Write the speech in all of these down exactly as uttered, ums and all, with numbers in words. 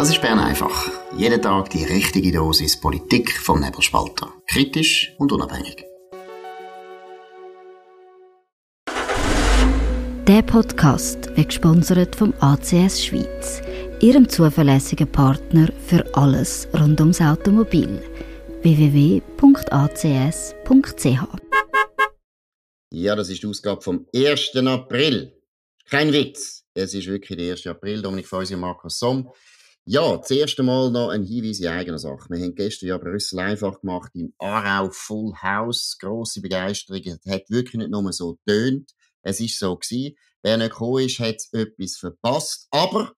Das ist Bern einfach. Jeden Tag die richtige Dosis Politik vom Nebelspalter. Kritisch und unabhängig. Der Podcast wird gesponsert vom A C S Schweiz, Ihrem zuverlässigen Partner für alles rund ums Automobil. w w w punkt a c s punkt c h Ja, das ist die Ausgabe vom ersten April. Kein Witz. Es ist wirklich der erste April. Dominik Feusi und Markus Somm. Ja, das erste Mal noch ein Hinweis in eigener Sache. Wir haben gestern ja Brüssel einfach gemacht, im Aarau Full House. Grosse Begeisterung. Es hat wirklich nicht nur so getönt. Es ist so gewesen. Wer nicht gekommen ist, hat etwas verpasst. Aber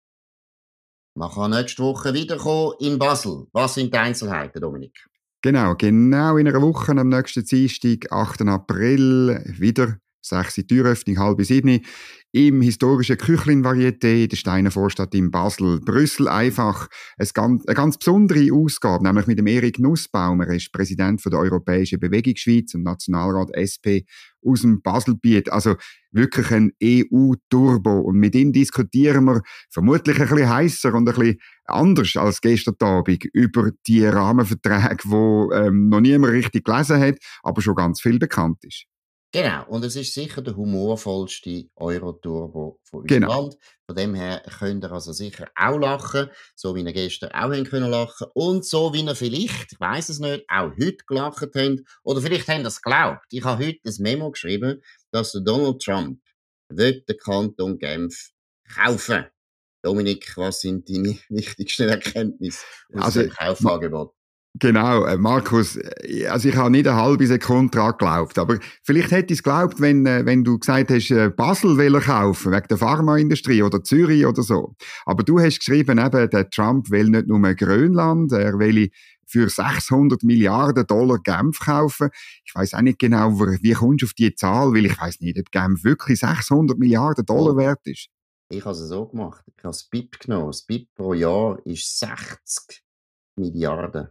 man kann nächste Woche wiederkommen in Basel. Was sind die Einzelheiten, Dominik? Genau, genau in einer Woche, am nächsten Dienstag, achten April, wieder sechste Türöffnung, halb sieben, im historischen Küchlin-Varieté in der Steiner Vorstadt in Basel. Brüssel einfach eine ganz, eine ganz besondere Ausgabe, nämlich mit dem Erik Nussbaum. Er ist Präsident von der Europäischen Bewegung Schweiz und Nationalrat S P aus dem Baselbiet. Also wirklich ein E U-Turbo. Und mit ihm diskutieren wir vermutlich ein bisschen heisser und ein bisschen anders als gestern Abend über die Rahmenverträge, die ähm, noch niemand richtig gelesen hat, aber schon ganz viel bekannt ist. Genau, und es ist sicher der humorvollste Euro-Turbo von unserem Genau. Land. Von dem her könnt ihr also sicher auch lachen, so wie ihr gestern auch haben können lachen und so wie ihr vielleicht, ich weiss es nicht, auch heute gelacht habt oder vielleicht habt ihr es geglaubt. Ich habe heute ein Memo geschrieben, dass der Donald Trump will den Kanton Genf kaufen. Dominik, was sind deine wichtigsten Erkenntnisse aus Also, dem Kaufangebot? Genau, äh, Markus, äh, also ich habe nicht eine halbe Sekunde daran geglaubt, aber vielleicht hätte ich es geglaubt, wenn, äh, wenn du gesagt hast, äh, Basel will er kaufen, wegen der Pharmaindustrie oder Zürich oder so. Aber du hast geschrieben, eben, der Trump will nicht nur Grönland, er will für sechshundert Milliarden Dollar Genf kaufen. Ich weiss auch nicht genau, wie kommst du auf die Zahl, weil ich weiss nicht, ob Genf wirklich sechshundert Milliarden Dollar wert ist. Ich habe es so gemacht, ich habe das B I P genommen. Das B I P pro Jahr ist sechzig Milliarden.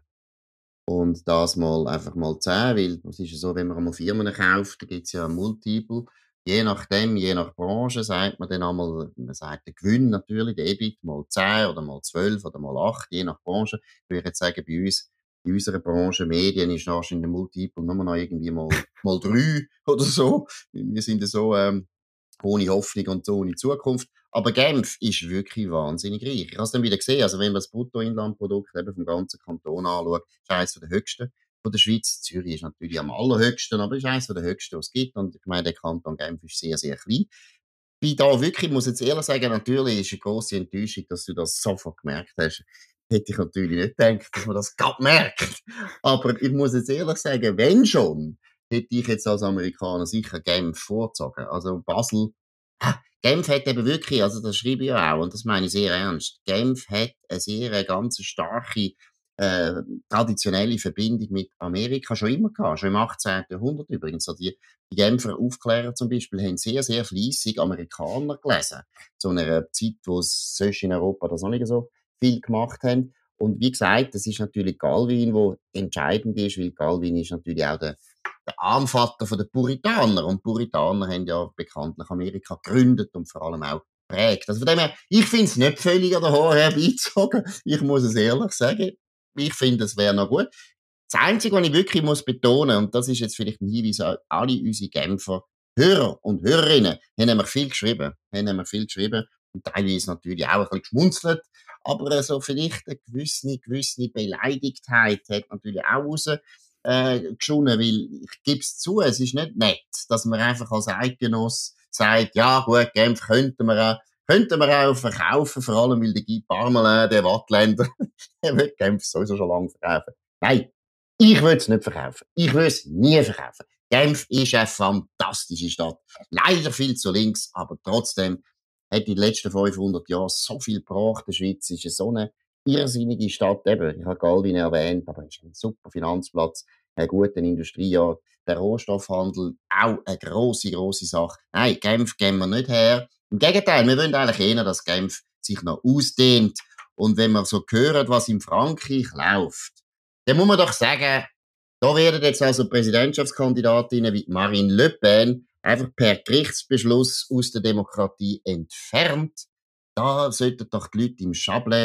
Und das mal einfach mal zehn, weil es ist ja so, wenn man einmal Firmen kauft, da gibt es ja ein Multiple. Je nachdem, je nach Branche, sagt man dann einmal, man sagt den Gewinn natürlich, der E B I T mal zehn oder mal zwölf oder mal acht, je nach Branche. Ich würde jetzt sagen, bei uns, in unserer Branche Medien ist wahrscheinlich der Multiple nur noch irgendwie mal, mal drei oder so. Wir sind ja so, ähm, ohne Hoffnung und so ohne Zukunft. Aber Genf ist wirklich wahnsinnig reich. Ich habe es dann wieder gesehen, also wenn man das Bruttoinlandprodukt eben vom ganzen Kanton anschaut, ist eines der höchsten von der Schweiz. Zürich ist natürlich am allerhöchsten, aber ist eines der höchsten, was es gibt. Und ich meine, der Kanton Genf ist sehr, sehr klein. Bin da wirklich, ich muss jetzt ehrlich sagen, natürlich ist eine grosse Enttäuschung, dass du das sofort gemerkt hast. Hätte ich natürlich nicht gedacht, dass man das gerade merkt. Aber ich muss jetzt ehrlich sagen, wenn schon, hätte ich jetzt als Amerikaner sicher Genf vorgezogen. Also Basel, ah, Genf hat eben wirklich, also das schreibe ich ja auch, und das meine ich sehr ernst, Genf hat eine sehr eine ganz starke äh, traditionelle Verbindung mit Amerika schon immer gehabt, schon im achtzehnten Jahrhundert übrigens. So die, die Genfer Aufklärer zum Beispiel haben sehr, sehr fleissig Amerikaner gelesen, zu einer Zeit, wo es sonst in Europa das noch nicht so viel gemacht haben. Und wie gesagt, das ist natürlich Galvin, der entscheidend ist, weil Galvin ist natürlich auch der, der Armvater der Puritaner. Und Puritaner haben ja bekanntlich Amerika gegründet und vor allem auch geprägt. Also von dem her, ich finde es nicht völlig an der Haare herbeizogen. Ich muss es ehrlich sagen. Ich finde, es wäre noch gut. Das Einzige, was ich wirklich muss betonen, und das ist jetzt vielleicht ein Hinweis an alle unsere Genfer Hörer und Hörerinnen, haben nämlich viel geschrieben, haben nämlich viel geschrieben und teilweise natürlich auch ein bisschen geschmunzelt, aber so vielleicht eine gewisse, gewisse Beleidigtheit hat natürlich auch raus äh, geschonnen, weil ich gebe es zu, es ist nicht nett, dass man einfach als Eidgenoss sagt, ja gut, Genf könnten wir auch, könnten wir auch verkaufen, vor allem weil der Guy Parmelin, der Wattländer, der will Genf sowieso schon lange verkaufen. Nein, ich will es nicht verkaufen. Ich will es nie verkaufen. Genf ist eine fantastische Stadt. Leider viel zu links, aber trotzdem hat in den letzten fünfhundert Jahren so viel gebracht. Die Schweiz ist so eine irrsinnige Stadt. Eben, ich habe Galvin erwähnt, aber es ist ein super Finanzplatz, ein guter Industriejahr. Der Rohstoffhandel, auch eine grosse, grosse Sache. Nein, Genf gehen wir nicht her. Im Gegenteil, wir wollen eigentlich eher, dass Genf sich noch ausdehnt. Und wenn man so hört, was in Frankreich läuft, dann muss man doch sagen, da werden jetzt also Präsidentschaftskandidatinnen wie Marine Le Pen einfach per Gerichtsbeschluss aus der Demokratie entfernt. Da sollten doch die Leute im Chablais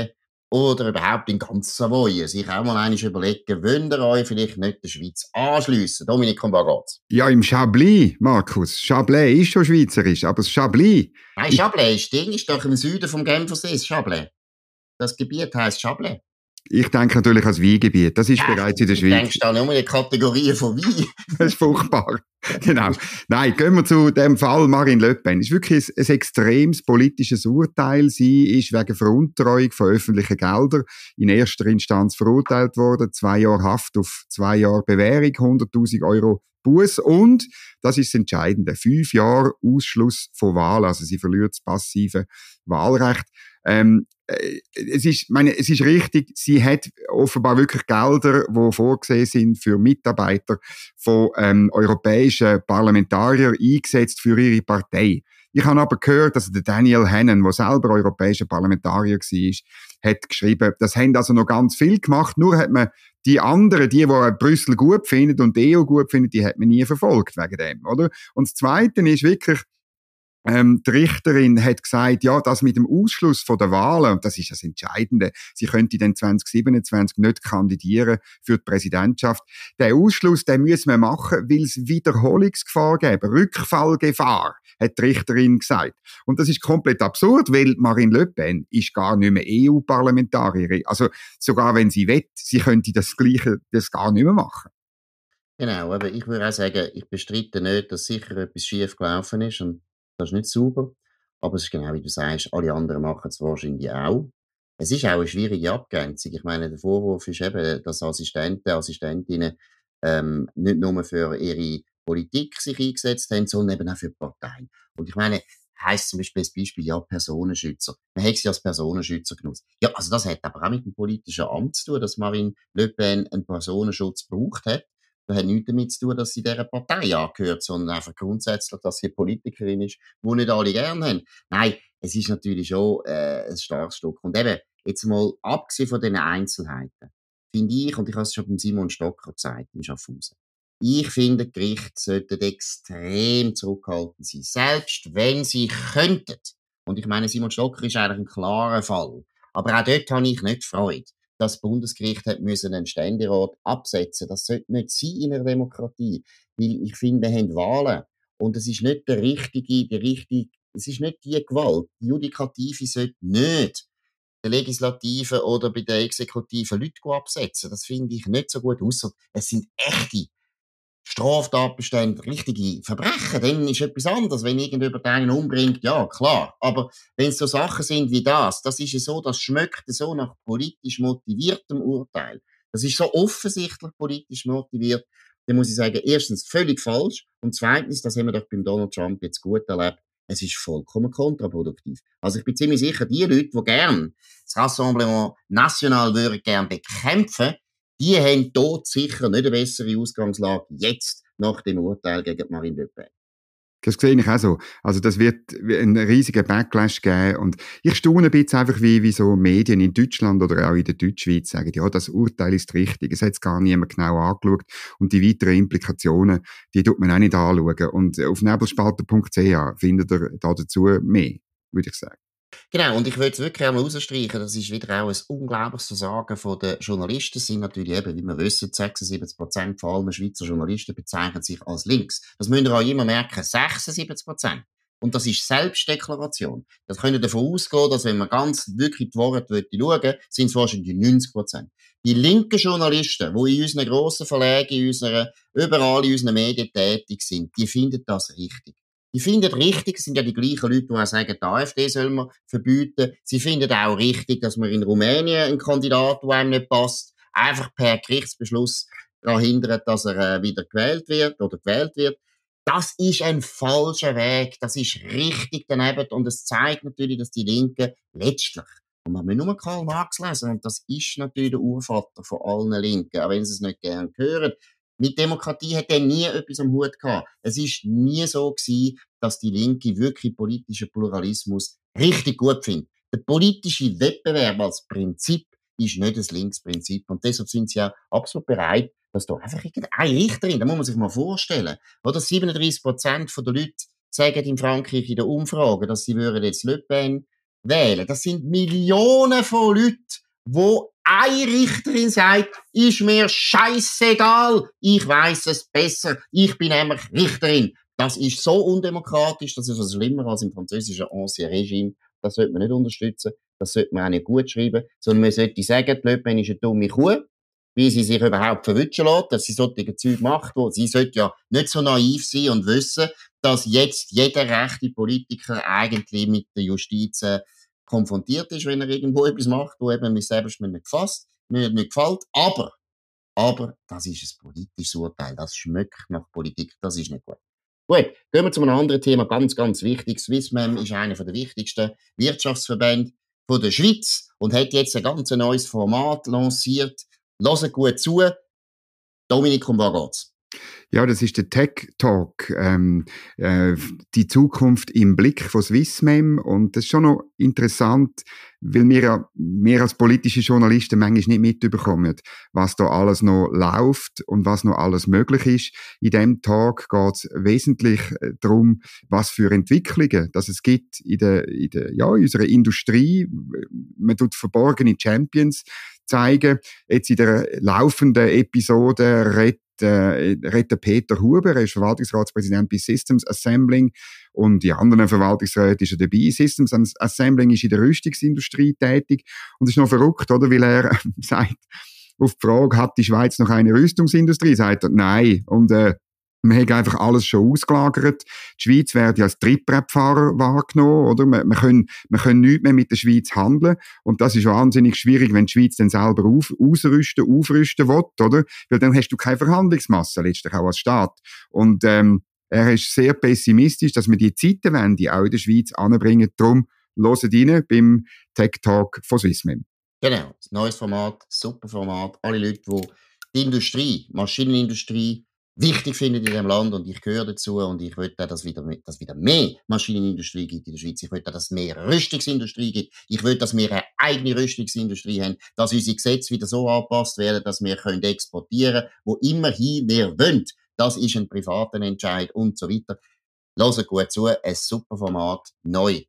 oder überhaupt in ganz Savoyen sich auch mal einmal überlegen, wollt ihr euch vielleicht nicht der Schweiz anschliessen? Dominik, um was geht's? Ja, im Chablis, Markus. Chablis ist schon schweizerisch, aber das Chablis... Nein, Chablais ist Ding, ist doch im Süden vom Genfersee, das Chablais. Das Gebiet heisst Chablais. Ich denke natürlich ans Weingebiet. Das ist ja, bereits in der Schweiz. Du denkst da nur in die Kategorie von Wein. Das ist furchtbar. Genau. Nein, gehen wir zu dem Fall Marine Le Pen. Es ist wirklich ein, ein extremes politisches Urteil. Sie ist wegen Veruntreuung von öffentlichen Geldern in erster Instanz verurteilt worden. Zwei Jahre Haft auf zwei Jahre Bewährung, hunderttausend Euro Buß und, das ist das Entscheidende, fünf Jahre Ausschluss von Wahlen. Also sie verliert das passive Wahlrecht. Ähm, äh, es ist, meine, es ist richtig, sie hat offenbar wirklich Gelder, die vorgesehen sind für Mitarbeiter von ähm, europäischen Parlamentariern eingesetzt für ihre Partei. Ich habe aber gehört, dass der Daniel Hannan, der selber europäischer Parlamentarier war, hat geschrieben, das haben also noch ganz viel gemacht, nur hat man die anderen, die, die Brüssel gut finden und die E U gut finden, die hat man nie verfolgt wegen dem, oder? Und das Zweite ist wirklich, Ähm, die Richterin hat gesagt, ja, das mit dem Ausschluss von der Wahlen, und das ist das Entscheidende, sie könnte dann zwanzig siebenundzwanzig nicht kandidieren für die Präsidentschaft. Der Ausschluss, den müssen wir machen, weil es Wiederholungsgefahr gäbe, Rückfallgefahr, hat die Richterin gesagt. Und das ist komplett absurd, weil Marine Le Pen ist gar nicht mehr E U-Parlamentarierin. Also sogar wenn sie will, sie könnte das Gleiche, das gar nicht mehr machen. Genau, aber ich würde auch sagen, ich bestreite nicht, dass sicher etwas schief gelaufen ist und das ist nicht sauber, aber es ist genau wie du sagst, alle anderen machen es wahrscheinlich auch. Es ist auch eine schwierige Abgrenzung. Ich meine, der Vorwurf ist eben, dass Assistenten, Assistentinnen ähm, nicht nur für ihre Politik sich eingesetzt haben, sondern eben auch für die Partei. Und ich meine, heisst zum Beispiel das Beispiel, ja, Personenschützer. Man hat sie als Personenschützer genutzt. Ja, also das hat aber auch mit dem politischen Amt zu tun, dass Marine Le Pen einen Personenschutz gebraucht hat. Das hat nichts damit zu tun, dass sie dieser Partei angehört, sondern einfach grundsätzlich, dass sie eine Politikerin ist, die nicht alle gerne haben. Nein, es ist natürlich schon äh, ein starkes Stück. Und eben, jetzt mal abgesehen von diesen Einzelheiten, finde ich, und ich habe es schon beim Simon Stocker gesagt, in Schaffhausen, ich finde, die Gerichte sollten extrem zurückhaltend sein, selbst wenn sie könnten. Und ich meine, Simon Stocker ist eigentlich ein klarer Fall. Aber auch dort habe ich nicht Freude. Das Bundesgericht hat müssen einen Ständerat absetzen. Das sollte nicht sein in einer Demokratie. Weil ich finde, wir haben Wahlen. Und es ist nicht der richtige, der richtige, es ist nicht die Gewalt. Die Judikative sollte nicht der Legislative oder bei der Exekutive Leute absetzen. Das finde ich nicht so gut. Ausser es sind echte Straftatbestände, richtige Verbrechen, dann ist etwas anderes. Wenn irgendjemand einen umbringt, ja, klar. Aber wenn es so Sachen sind wie das, das ist ja so, das schmeckt so nach politisch motiviertem Urteil. Das ist so offensichtlich politisch motiviert. Dann muss ich sagen, erstens völlig falsch und zweitens, das haben wir doch beim Donald Trump jetzt gut erlebt, es ist vollkommen kontraproduktiv. Also ich bin ziemlich sicher, die Leute, die gern das Rassemblement National würden gern bekämpfen, die haben dort sicher nicht eine bessere Ausgangslage jetzt nach dem Urteil gegen Marine Le Pen. Das sehe ich auch so. Also das wird einen riesigen Backlash geben und ich staune ein bisschen einfach, wie, wie so Medien in Deutschland oder auch in der Deutschschweiz sagen, ja, das Urteil ist richtig, es hat es gar niemand genau angeschaut und die weiteren Implikationen, die tut man auch nicht anschauen. Und auf nebelspalter punkt c h findet ihr da dazu mehr, würde ich sagen. Genau, und ich würde es wirklich einmal rausstreichen, das ist wieder auch ein unglaubliches Versagen von den Journalisten. Es sind natürlich eben, wie wir wissen, sechsundsiebzig Prozent von allen Schweizer Journalisten bezeichnen sich als links. Das müsst ihr auch immer merken, sechsundsiebzig Prozent. Und das ist Selbstdeklaration. Das können davon ausgehen, dass wenn man ganz wirklich die Worte schauen will, sind es wahrscheinlich neunzig Prozent. Die linken Journalisten, die in unseren grossen Verlagen, in unseren, überall in unseren Medien tätig sind, die finden das richtig. Die finden richtig, es sind ja die gleichen Leute, die auch sagen, die AfD soll man verbieten. Sie finden auch richtig, dass man in Rumänien einen Kandidaten, der einem nicht passt, einfach per Gerichtsbeschluss daran hindert, dass er äh, wieder gewählt wird oder gewählt wird. Das ist ein falscher Weg. Das ist richtig daneben. Und es zeigt natürlich, dass die Linken letztlich, und man muss nur Karl Marx lesen, und das ist natürlich der Urvater von allen Linken, auch wenn sie es nicht gerne hören, mit Demokratie hat er nie etwas am Hut gehabt. Es ist nie so gewesen, dass die Linke wirklich politischen Pluralismus richtig gut findet. Der politische Wettbewerb als Prinzip ist nicht das Linksprinzip. Und deshalb sind sie ja absolut bereit, dass da einfach irgendeine Richterin, da muss man sich mal vorstellen, oder siebenunddreissig Prozent der Leute sagen in Frankreich in der Umfrage, dass sie würden jetzt Le Pen wählen. Das sind Millionen von Leuten, wo eine Richterin sagt, ist mir scheissegal, ich weiss es besser, ich bin nämlich Richterin. Das ist so undemokratisch, das ist was schlimmer als im französischen Ancien Regime. Das sollte man nicht unterstützen, das sollte man auch nicht gut schreiben, sondern man sollte sagen, die Le Pen ist eine dumme Kuh, wie sie sich überhaupt verwutschen lässt, dass sie solche Zeug macht, wo sie sollte ja nicht so naiv sein und wissen, dass jetzt jeder rechte Politiker eigentlich mit der Justiz äh, konfrontiert ist, wenn er irgendwo etwas macht, wo eben mir selbst nicht gefasst, mir nicht gefällt. Aber, aber, das ist ein politisches Urteil, das schmeckt nach Politik, das ist nicht gut. Gut, gehen wir zu einem anderen Thema, ganz, ganz wichtig. Swissmem ist einer der wichtigsten Wirtschaftsverbände von der Schweiz und hat jetzt ein ganz neues Format lanciert. Hört gut zu. Dominik, um was geht's? Ja, das ist der Tech Talk, ähm, äh, die Zukunft im Blick von Swissmem. Und das ist schon noch interessant, weil wir ja, wir als politische Journalisten manchmal nicht mitbekommen, was da alles noch läuft und was noch alles möglich ist. In diesem Talk geht es wesentlich darum, was für Entwicklungen dass es gibt in der, in der, ja, in unserer Industrie. Man tut verborgene Champions zeigen. Jetzt in der laufenden Episode redet Äh, redet Peter Huber, er ist Verwaltungsratspräsident bei Systems Assembling und in anderen Verwaltungsräten ist er dabei. Systems Assembling ist in der Rüstungsindustrie tätig und ist noch verrückt, oder? Weil er sagt, auf die Frage, hat die Schweiz noch eine Rüstungsindustrie? Sagt er, nein. Und äh, man hat einfach alles schon ausgelagert. Die Schweiz wird ja als Trittbrettfahrer wahrgenommen, oder? Man, man können, man können nichts mehr mit der Schweiz handeln. Und das ist wahnsinnig schwierig, wenn die Schweiz dann selber auf, ausrüsten, aufrüsten will, oder? Weil dann hast du keine Verhandlungsmasse, letztlich auch als Staat. Und, ähm, er ist sehr pessimistisch, dass wir die Zeitenwende auch in der Schweiz anbringen. Darum hört rein beim Tech Talk von Swissmem. Genau. Ein neues Format, super Format. Alle Leute, die die Industrie, Maschinenindustrie, wichtig finden in diesem Land und ich gehöre dazu und ich will auch, dass wieder, dass wieder mehr Maschinenindustrie gibt in der Schweiz. Ich will auch, dass es mehr Rüstungsindustrie gibt. Ich will, dass wir eine eigene Rüstungsindustrie haben, dass unsere Gesetze wieder so angepasst werden, dass wir können exportieren können, wo immerhin wir wollen. Das ist ein privater Entscheid und so weiter. Hört gut zu, ein super Format, neu.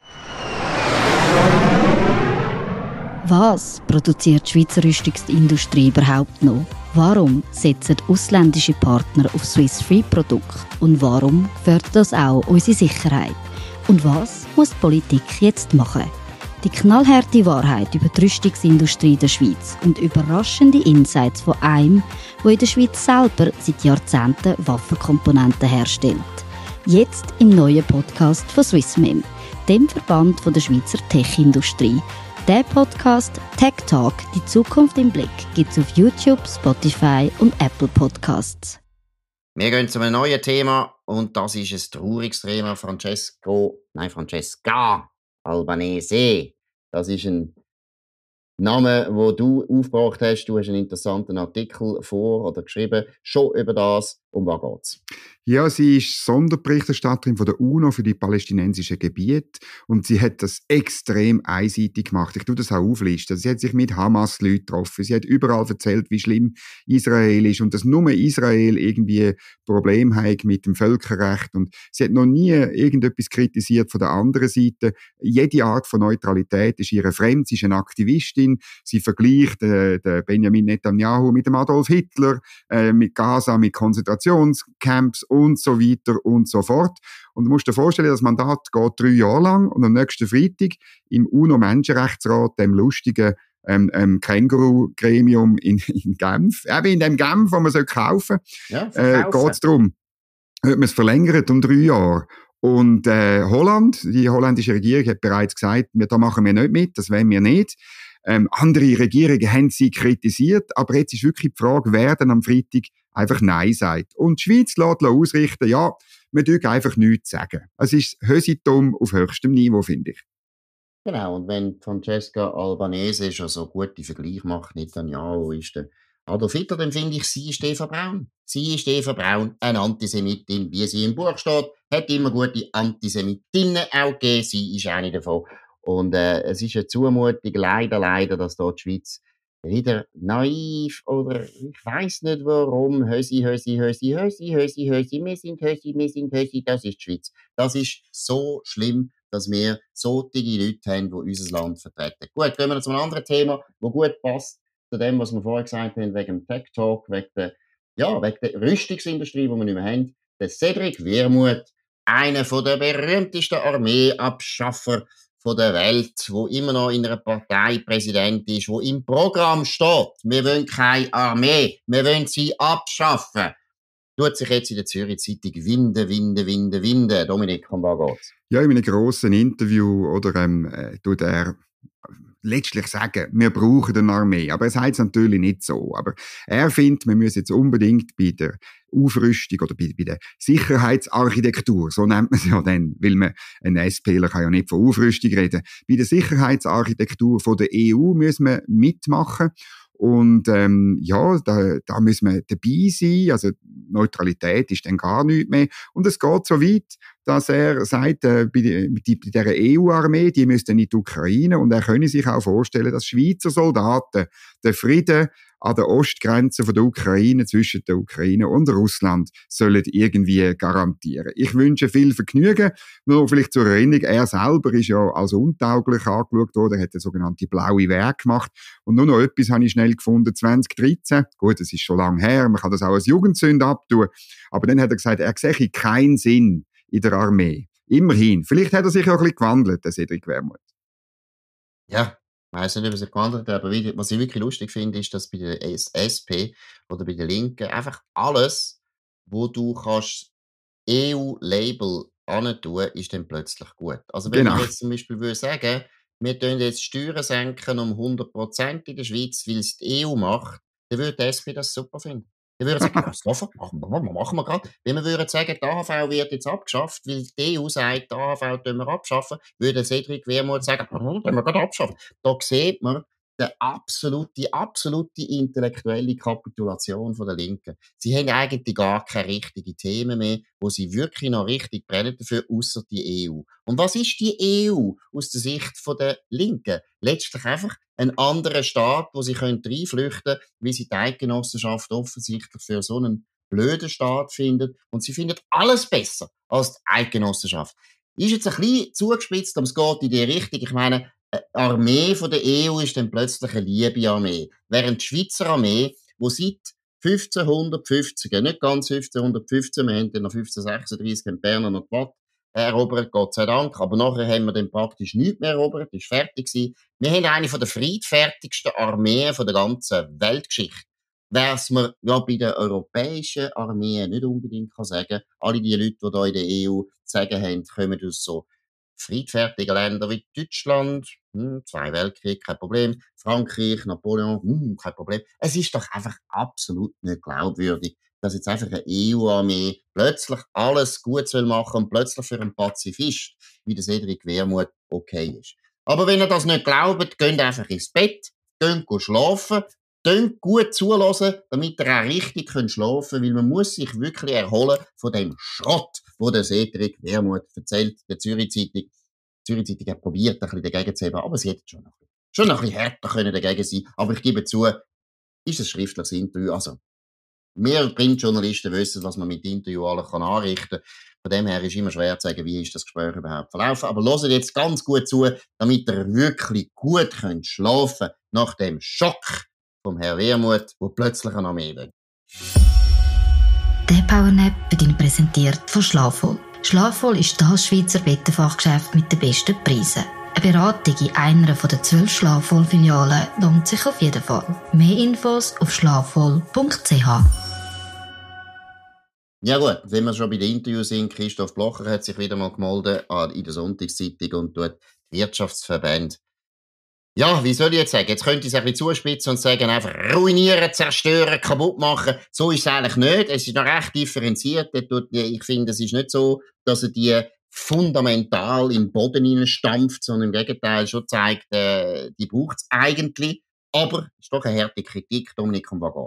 Was produziert die Schweizer Rüstungsindustrie überhaupt noch? Warum setzen ausländische Partner auf Swiss-Free-Produkte? Und warum fördert das auch unsere Sicherheit? Und was muss die Politik jetzt machen? Die knallharte Wahrheit über die Rüstungsindustrie der Schweiz und überraschende Insights von einem, der in der Schweiz selber seit Jahrzehnten Waffenkomponenten herstellt. Jetzt im neuen Podcast von Swissmem, dem Verband der Schweizer Tech-Industrie. Der Podcast Tech Talk, die Zukunft im Blick, gibt es auf YouTube, Spotify und Apple Podcasts. Wir gehen zu einem neuen Thema und das ist ein trauriges Thema. Francesco, nein, Francesca Albanese. Das ist ein Name, den du aufgebracht hast. Du hast einen interessanten Artikel vor oder geschrieben, schon über das. Um was geht's? Ja, sie ist Sonderberichterstatterin von der UNO für die palästinensischen Gebiete und sie hat das extrem einseitig gemacht. Ich tue das auch auflisten. Sie hat sich mit Hamas-Leuten getroffen. Sie hat überall erzählt, wie schlimm Israel ist und dass nur Israel irgendwie Probleme hat mit dem Völkerrecht. Und sie hat noch nie irgendetwas kritisiert von der anderen Seite. Jede Art von Neutralität ist ihr fremd. Sie ist eine Aktivistin. Sie vergleicht äh, den Benjamin Netanyahu mit dem Adolf Hitler, äh, mit Gaza, mit Konzentrationscamps und so weiter und so fort. Und du musst dir vorstellen, das Mandat geht drei Jahre lang und am nächsten Freitag im UNO-Menschenrechtsrat, dem lustigen ähm, ähm, Känguru-Gremium in, in Genf, eben in dem Genf, wo man kaufen soll, ja, äh, geht es darum, ob man es verlängert um drei Jahre. Und äh, Holland, die holländische Regierung hat bereits gesagt, wir, da machen wir nicht mit, das wollen wir nicht. Ähm, andere Regierungen haben sie kritisiert, aber jetzt ist wirklich die Frage, wer dann am Freitag einfach Nein sagt. Und die Schweiz lässt ausrichten, ja, man dürfen einfach nichts sagen. Es ist Hösitum auf höchstem Niveau, finde ich. Genau, und wenn Francesca Albanese schon so gute Vergleich macht, Netanyahu ist der Adolf Hitler, dann finde ich, sie ist Eva Braun. Sie ist Eva Braun, eine Antisemitin, wie sie im Buch steht, hat immer gute Antisemitinnen auch gegeben, sie ist eine davon. Und äh, es ist eine Zumutung, leider, leider, dass dort die Schweiz wieder naiv oder ich weiss nicht warum, Hösi, Hösi, Hösi, Hösi, Hösi, Hösi, wir sind Hösi, wir sind Hösi, das ist die Schweiz. Das ist so schlimm, dass wir solche Leute haben, die unser Land vertreten. Gut, gehen wir zu einem anderen Thema, das gut passt zu dem, was wir vorher gesagt haben, wegen dem Tech Talk, wegen der, ja, wegen der Rüstungsindustrie, die wir nicht mehr haben. Der Cedric Wermuth, einer der berühmtesten Armeeabschaffer der Welt, wo immer noch in einer Partei Präsident ist, wo im Programm steht, wir wollen keine Armee, wir wollen sie abschaffen, tut sich jetzt in der Zürich Zeitung winden, winden, winden, winden. Dominik, um was geht's? Ja, in einem grossen Interview, oder, ähm, äh, tut er letztlich sagen, wir brauchen eine Armee. Aber er sagt es natürlich nicht so. Aber er findet, wir müssen jetzt unbedingt bei der Aufrüstung oder bei, bei der Sicherheitsarchitektur, so nennt man es ja dann, weil man, ein SPler kann ja nicht von Aufrüstung reden. Bei der Sicherheitsarchitektur von der E U müssen wir mitmachen. Und ähm, ja, da, da müssen wir dabei sein, also Neutralität ist dann gar nichts mehr. Und es geht so weit, dass er sagt, äh, bei, die, bei dieser E U-Armee, die müssten in die Ukraine, und er könne sich auch vorstellen, dass Schweizer Soldaten den Frieden an der Ostgrenze von der Ukraine, zwischen der Ukraine und Russland, sollen irgendwie garantieren. Ich wünsche viel Vergnügen. Nur vielleicht zur Erinnerung, er selber ist ja als untauglich angeschaut worden, er hat eine sogenannte blaue Wehr gemacht. Und nur noch etwas habe ich schnell gefunden, zwanzig dreizehn. Gut, das ist schon lange her, man kann das auch als Jugendsünde abtun. Aber dann hat er gesagt, er sehe keinen Sinn in der Armee. Immerhin. Vielleicht hat er sich ja ein bisschen gewandelt, der Cedric Wermuth. Ja. Ich weiss nicht, ob er sich gewandelt hat, aber was ich wirklich lustig finde, ist, dass bei der S P oder bei der Linken einfach alles, wo du kannst E U-Label antun, ist dann plötzlich gut. Also wenn Genau. ich jetzt zum Beispiel würde sagen, wir tun jetzt Steuern senken um hundert Prozent in der Schweiz, weil es die E U macht, dann würde die S P das super finden. Dann würden sie sagen, ja, sofort, machen wir, machen wir gerade. Wenn wir würden sagen, die A H V wird jetzt abgeschafft, weil die E U sagt, die A H V tun wir abschaffen, würde Cedric Wermuth sagen, tun wir gerade abschaffen. Da sieht man die absolute, die absolute intellektuelle Kapitulation von der Linken. Sie haben eigentlich gar keine richtigen Themen mehr, wo sie wirklich noch richtig brennen dafür, ausser die E U. Und was ist die E U aus der Sicht von der Linken? Letztlich einfach ein anderer Staat, wo sie reinflüchten können, wie sie die Eidgenossenschaft offensichtlich für so einen blöden Staat findet. Und sie findet alles besser als die Eidgenossenschaft. Ist jetzt ein bisschen zugespitzt, aber es geht in die Richtung. Ich meine, eine Armee von der E U ist dann plötzlich eine liebe Armee. Während die Schweizer Armee, die seit fünfzehnhundertfünfzig, nicht ganz fünfzehnhundertfünfzehn, wir haben dann noch fünfzehnhundertsechsunddreissig in Bern noch die Watt erobert, Gott sei Dank, aber nachher haben wir dann praktisch nichts mehr erobert, ist fertig gewesen. Wir haben eine von der friedfertigsten Armeen von der ganzen Weltgeschichte. Was man ja bei der europäischen Armee nicht unbedingt kann sagen, alle die Leute, die da in der E U zu sagen haben, kommen aus so friedfertigen Ländern wie Deutschland, hm, zwei Weltkriege, kein Problem, Frankreich, Napoleon, hm, kein Problem. Es ist doch einfach absolut nicht glaubwürdig, dass jetzt einfach eine E U-Armee plötzlich alles gut soll machen und plötzlich für einen Pazifist wie der Cedric Wermuth okay ist. Aber wenn ihr das nicht glaubt, geht einfach ins Bett, geht schlafen, geht gut zulassen, damit ihr auch richtig schlafen könnt, weil man muss sich wirklich erholen von dem Schrott, wo der Cedric Wermuth erzählt, der Zürich Zeitung. Die Zürich Zeitung hat probiert, ein bisschen dagegen zu haben, aber sie hätte schon noch, schon noch ein bisschen härter können dagegen sein. Aber ich gebe zu, ist ein schriftliches Interview. Also, wir Printjournalisten wissen, was man mit Interview alles kann anrichten kann. Von dem her ist immer schwer zu sagen, wie ist das Gespräch überhaupt verlaufen. Aber hört jetzt ganz gut zu, damit ihr wirklich gut könnt schlafen nach dem Schock vom Herrn Wermuth, der plötzlich eine Armee will. Der Powernap wird Ihnen präsentiert von Schlafvoll. Schlafvoll ist das Schweizer Bettenfachgeschäft mit den besten Preisen. Eine Beratung in einer der zwölf Schlafvoll-Filialen lohnt sich auf jeden Fall. Mehr Infos auf schlafvoll punkt c h. Ja gut, wenn wir schon bei den Interviews sind, Christoph Blocher hat sich wieder mal gemeldet in der Sonntagszeitung und tut Wirtschaftsverbände. Ja, wie soll ich jetzt sagen? Jetzt könnte ich es ein bisschen zuspitzen und sagen, einfach ruinieren, zerstören, kaputt machen. So ist es eigentlich nicht. Es ist noch recht differenziert. Ich finde, es ist nicht so, dass er die fundamental im Boden hineinstampft, sondern im Gegenteil schon zeigt, äh, die braucht es eigentlich. Aber es ist doch eine harte Kritik. Dominik, um was geht's?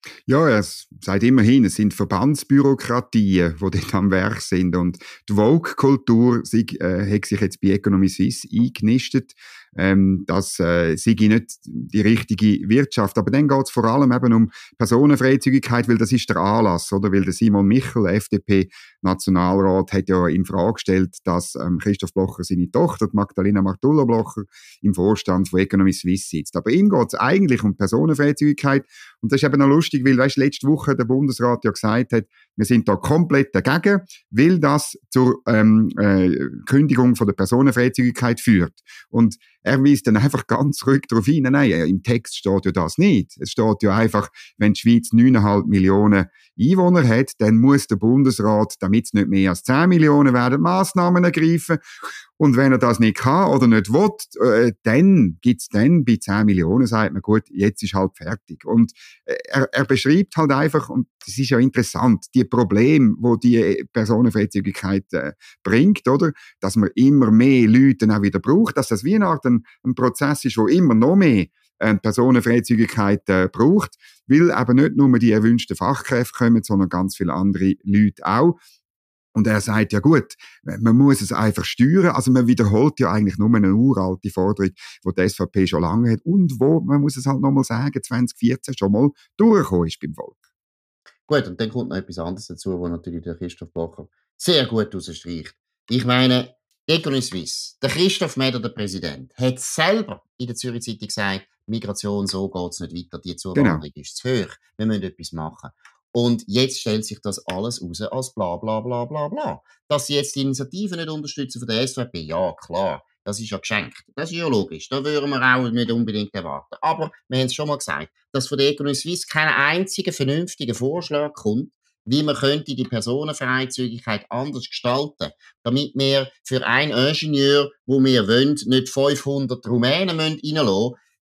Ja, er sagt immerhin, es sind Verbandsbürokratien, die dort am Werk sind. Und die Vogue-Kultur äh, hat sich jetzt bei Economy Suisse eingenistet. Ähm, das äh, sei nicht die richtige Wirtschaft. Aber dann geht es vor allem eben um Personenfreizügigkeit, weil das ist der Anlass, oder? Weil der Simon Michel, F D P-Nationalrat, hat ja in Frage gestellt, dass ähm, Christoph Blocher seine Tochter, Magdalena Martullo-Blocher, im Vorstand von Economy Suisse sitzt. Aber ihm geht es eigentlich um Personenfreizügigkeit. Und das ist eben noch lustig, weil, weißt, letzte Woche der Bundesrat ja gesagt hat, wir sind da komplett dagegen, weil das zur ähm, äh, Kündigung von der Personenfreizügigkeit führt. Und er weist dann einfach ganz ruhig darauf hin, nein, im Text steht ja das nicht. Es steht ja einfach, wenn die Schweiz neun Komma fünf Millionen Einwohner hat, dann muss der Bundesrat, damit es nicht mehr als zehn Millionen werden, Massnahmen ergreifen. Und wenn er das nicht kann oder nicht will, äh, dann gibt's dann bei zehn Millionen, sagt man, gut, jetzt ist halt fertig. Und äh, er, er beschreibt halt einfach, und das ist ja interessant, die Probleme, wo die Personenfreizügigkeit äh, bringt, oder? Dass man immer mehr Leute dann auch wieder braucht, dass das wie eine Art ein, ein Prozess ist, wo immer noch mehr äh, Personenfreizügigkeit äh, braucht, weil eben nicht nur die erwünschten Fachkräfte kommen, sondern ganz viele andere Leute auch. Und er sagt, ja gut, man muss es einfach steuern. Also man wiederholt ja eigentlich nur eine uralte Forderung, die die S V P schon lange hat und wo, man muss es halt nochmal sagen, zwanzig vierzehn schon mal durchgekommen ist beim Volk. Gut, und dann kommt noch etwas anderes dazu, wo natürlich der Christoph Blocher sehr gut rausstreicht. Ich meine, Economy Suisse, der Christoph Meder, der Präsident, hat selber in der Zürich Zeitung gesagt, Migration, so geht's nicht weiter, die Zuwanderung genau. ist zu hoch, wir müssen etwas machen. Und jetzt stellt sich das alles raus als bla bla bla bla bla. Dass sie jetzt die Initiative nicht unterstützen von der S V P, ja klar, das ist ja geschenkt. Das ist ja logisch, da würden wir auch nicht unbedingt erwarten. Aber wir haben es schon mal gesagt, dass von der Economy Suisse kein einziger vernünftiger Vorschlag kommt, wie man könnte die Personenfreizügigkeit anders gestalten, damit wir für einen Ingenieur, wo wir wollen, nicht fünfhundert Rumänen reinlassen müssen.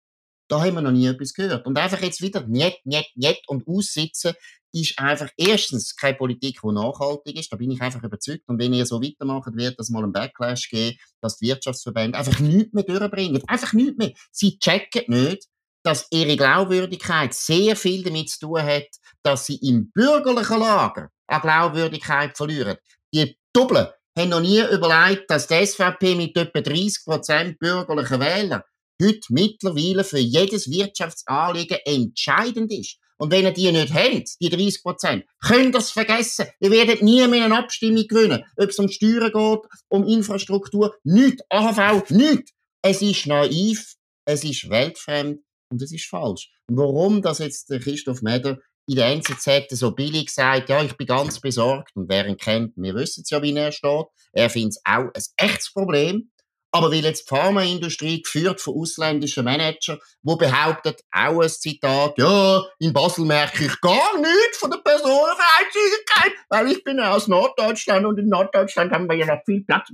Da haben wir noch nie etwas gehört. Und einfach jetzt wieder nicht, nicht, nicht und aussitzen, ist einfach erstens keine Politik, die nachhaltig ist. Da bin ich einfach überzeugt. Und wenn ihr so weitermacht, wird es mal einen Backlash geben, dass die Wirtschaftsverbände einfach nichts mehr durchbringen. Einfach nichts mehr. Sie checken nicht, dass ihre Glaubwürdigkeit sehr viel damit zu tun hat, dass sie im bürgerlichen Lager an Glaubwürdigkeit verlieren. Die Doppeln haben noch nie überlegt, dass die S V P mit etwa dreissig Prozent bürgerlichen Wählern heute mittlerweile für jedes Wirtschaftsanliegen entscheidend ist. Und wenn ihr die nicht habt, die dreißig Prozent, könnt ihr es vergessen. Ihr werdet nie mehr eine Abstimmung gewinnen. Ob es um Steuern geht, um Infrastruktur, nichts. A H V, nichts. Es ist naiv, es ist weltfremd und es ist falsch. Und warum das jetzt der Christoph Meder in der N Z Z so billig sagt, ja, ich bin ganz besorgt, und wer ihn kennt, wir wissen es ja, wie er steht, er findet es auch ein echtes Problem. Aber weil jetzt die Pharmaindustrie geführt von ausländischen Managern, die behaupten, auch ein Zitat, ja, in Basel merke ich gar nichts von der Personenfreizügigkeit, weil ich bin ja aus Norddeutschland und in Norddeutschland haben wir ja noch viel Platz.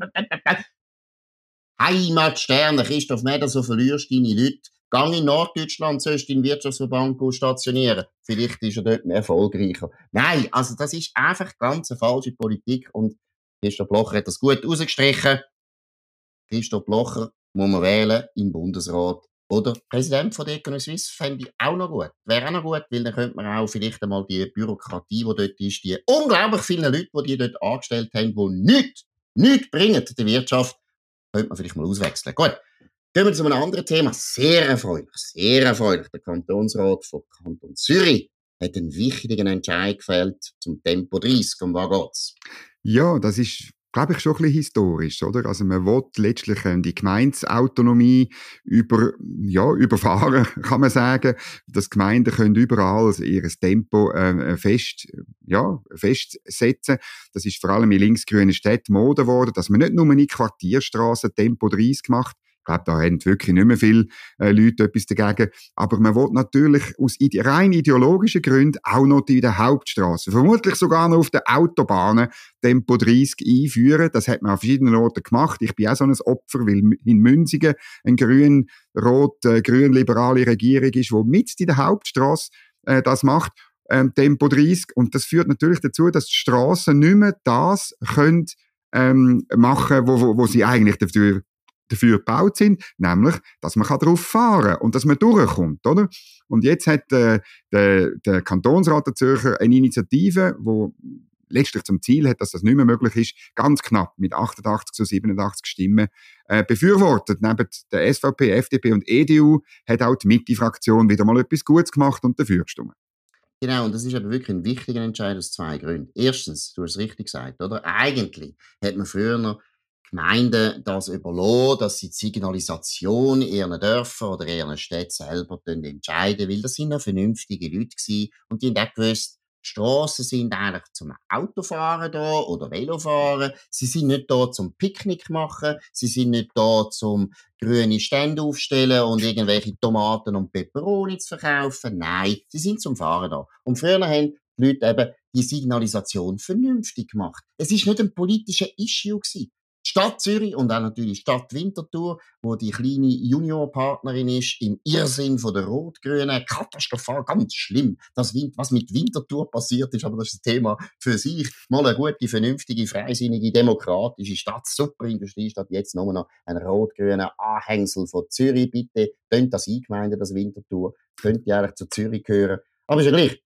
Heimatsterne, Christoph Meder, so verlierst deine Leute. Gang in Norddeutschland, sollst du in den Wirtschaftsverband stationieren. Vielleicht ist er dort mehr erfolgreicher. Nein, also das ist einfach ganz eine falsche Politik und Christoph Blocher hat das gut rausgestrichen. Christoph Blocher muss man wählen im Bundesrat. Oder Präsident von der Economy Suisse fände ich auch noch gut. Wäre auch noch gut, weil dann könnte man auch vielleicht einmal die Bürokratie, die dort ist, die unglaublich vielen Leute, die die dort angestellt haben, die nichts, nichts bringen der Wirtschaft, könnte man vielleicht mal auswechseln. Gut, gehen wir zu einem anderen Thema. Sehr erfreulich, sehr erfreulich. Der Kantonsrat von Kanton Zürich hat einen wichtigen Entscheid gefällt zum Tempo dreißig. Um was geht's? Ja, das ist, glaube ich, schon ein bisschen historisch, oder? Also man will letztlich ähm, die Gemeindeautonomie über, ja, überfahren, kann man sagen. Dass Gemeinden können überall also ihr Tempo äh, fest, ja, festsetzen. Das ist vor allem in linksgrünen Städten Mode geworden, dass man nicht nur in Quartierstraßen Tempo dreißig macht. Ich glaube, da haben wirklich nicht mehr viele äh, Leute etwas dagegen. Aber man will natürlich aus ide- rein ideologischen Gründen auch noch die der Hauptstraße, vermutlich sogar noch auf den Autobahnen Tempo dreißig einführen. Das hat man an verschiedenen Orten gemacht. Ich bin auch so ein Opfer, weil in Münsingen eine grün-rot, äh, grün-liberale Regierung ist, die mit in der Hauptstraße äh, das macht. Ähm, Tempo dreißig. Und das führt natürlich dazu, dass die Strassen nicht mehr das können, ähm, machen, wo, wo, wo sie eigentlich dafür dafür gebaut sind, nämlich, dass man darauf fahren kann und dass man durchkommt, oder? Und jetzt hat äh, der, der Kantonsrat der Zürcher eine Initiative, wo letztlich zum Ziel hat, dass das nicht mehr möglich ist, ganz knapp mit achtundachtzig zu siebenundachtzig Stimmen äh, befürwortet. Neben der S V P, F D P und E D U hat auch die Mitte-Fraktion wieder mal etwas Gutes gemacht und dafür gestimmt. Genau, und das ist aber wirklich ein wichtiger Entscheid aus zwei Gründen. Erstens, du hast es richtig gesagt, oder? Eigentlich hat man früher noch Gemeinden das überlassen, dass sie die Signalisation in ihren Dörfern oder in ihren Städten selber entscheiden, weil das sind noch vernünftige Leute gewesen und die haben auch gewusst, die Strassen sind eigentlich zum Autofahren da oder Velofahren. Sie sind nicht da zum Picknick machen. Sie sind nicht da zum grüne Stände aufstellen und irgendwelche Tomaten und Peperoni zu verkaufen. Nein, sie sind zum Fahren da. Und früher haben die Leute eben die Signalisation vernünftig gemacht. Es ist nicht ein politischer Issue gewesen. Die Stadt Zürich und auch natürlich die Stadt Winterthur, wo die kleine Juniorpartnerin ist, im Irrsinn von der Rot-Grünen, katastrophal, ganz schlimm. Das, was mit Winterthur passiert ist, aber das ist ein Thema für sich. Mal eine gute, vernünftige, freisinnige, demokratische Stadt, super Industriestadt, jetzt nur noch ein rot-grüner Anhängsel von Zürich. Bitte, könnt das eingemeinden, das Winterthur, könnte eigentlich zu Zürich gehören. Aber ist ja gleich.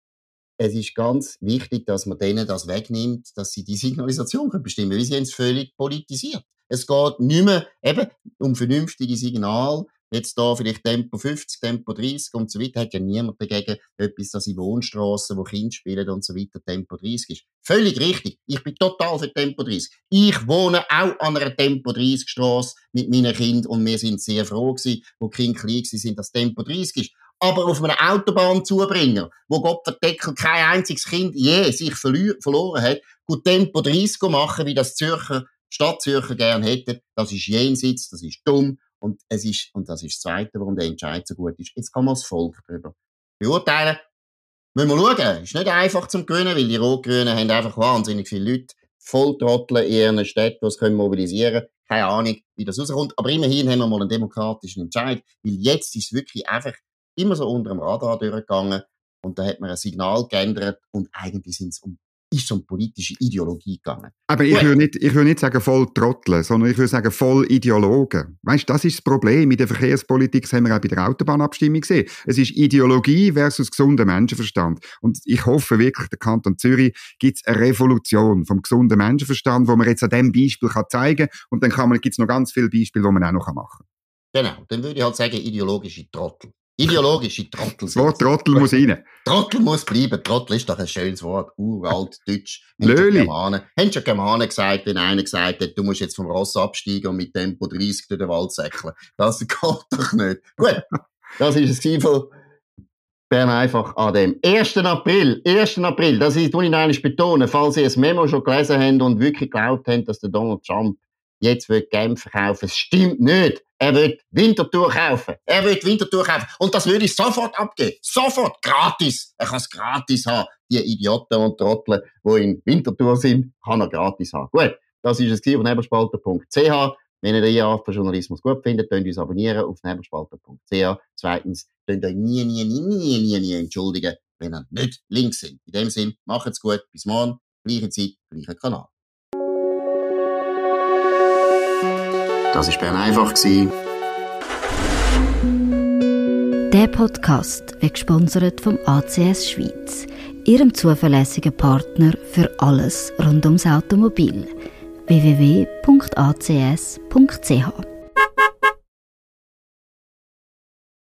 Es ist ganz wichtig, dass man denen das wegnimmt, dass sie die Signalisation bestimmen können, weil sie haben es völlig politisiert. Es geht nicht mehr eben um vernünftige Signale. Jetzt da vielleicht Tempo fünfzig, Tempo dreißig und so weiter. Hat ja niemand dagegen etwas, dass in Wohnstrassen, wo Kinder spielen und so weiter, Tempo dreißig ist. Völlig richtig. Ich bin total für Tempo dreißig. Ich wohne auch an einer Tempo dreißig Strasse mit meinen Kindern und wir sind sehr froh gewesen, wo die Kinder klein waren, dass Tempo dreißig ist. Aber auf einer Autobahnzubringer, wo Gott verdeckel kein einziges Kind je sich verloren hat, gut Tempo dreißig machen, wie das Zürcher, Stadtzürcher gerne hätten, das ist jenseits, das ist dumm. Und es ist, und das ist das Zweite, warum der Entscheid so gut ist. Jetzt kann man das Volk darüber beurteilen. Müssen wir schauen. Ist nicht einfach zum Gewinnen, weil die Rot-Grünen haben einfach wahnsinnig viele Leute volltrotteln in ihren Städten, die sie mobilisieren können. Keine Ahnung, wie das rauskommt. Aber immerhin haben wir mal einen demokratischen Entscheid, weil jetzt ist es wirklich einfach immer so unter dem Radar durchgegangen und da hat man ein Signal geändert und eigentlich sind es um ist um politische Ideologie gegangen. Aber ich würde nicht, ich würde nicht sagen voll Trotteln, sondern ich würde sagen voll Ideologen. Weißt, das ist das Problem. In der Verkehrspolitik, das haben wir auch bei der Autobahnabstimmung gesehen. Es ist Ideologie versus gesunder Menschenverstand. Und ich hoffe wirklich, der Kanton Zürich gibt es eine Revolution vom gesunden Menschenverstand, wo man jetzt an diesem Beispiel kann zeigen kann. Und dann kann man, gibt es noch ganz viele Beispiele, die man auch noch machen kann. Genau, dann würde ich halt sagen, ideologische Trottel. Ideologische Trottel. Das Wort Trottel muss rein. Trottel muss bleiben. Trottel ist doch ein schönes Wort. Uralt, deutsch. Löli. Haben schon Germanen gesagt, wenn einer gesagt hat, du musst jetzt vom Ross absteigen und mit Tempo dreißig durch den Wald säckeln. Das geht doch nicht. Gut, das ist es von Bern einfach an dem ersten April. ersten April, das ist, muss ich noch einmal betonen, falls Sie ein Memo schon gelesen haben und wirklich geglaubt haben, dass der Donald Trump jetzt will Genf kaufen. Es stimmt nicht. Er will Winterthur kaufen. Er will Winterthur kaufen. Und das würde ich sofort abgeben. Sofort. Gratis. Er kann es gratis haben. Die Idioten und Trottel, die in Winterthur sind, kann er gratis haben. Gut. Das ist es auf nebelspalter punkt c h. Wenn ihr die Art von Journalismus gut findet, könnt ihr uns abonnieren auf nebelspalter punkt c h. Zweitens, könnt ihr euch nie, nie, nie, nie, nie, nie entschuldigen, wenn ihr nicht links sind. In dem Sinn, macht's gut. Bis morgen. Gleiche Zeit, gleicher Kanal. Das war Bern einfach. Der Podcast wird gesponsert vom A C S Schweiz, ihrem zuverlässigen Partner für alles rund ums Automobil. w w w punkt a c s punkt c h